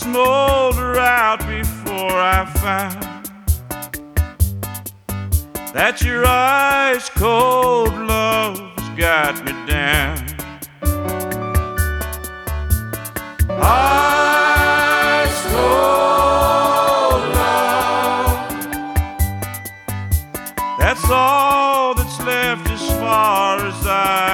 smolder out before I found that your ice cold love's got me down. Ice cold love, that's all that's left as far as I